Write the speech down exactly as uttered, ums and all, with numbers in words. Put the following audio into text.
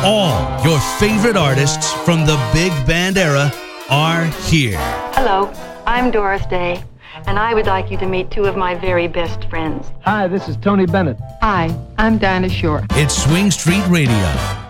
All your favorite artists from the big band era are here. Hello, I'm Doris Day, and I would like you to meet two of my very best friends. Hi, this is Tony Bennett. Hi, I'm Dinah Shore. It's Swing Street Radio.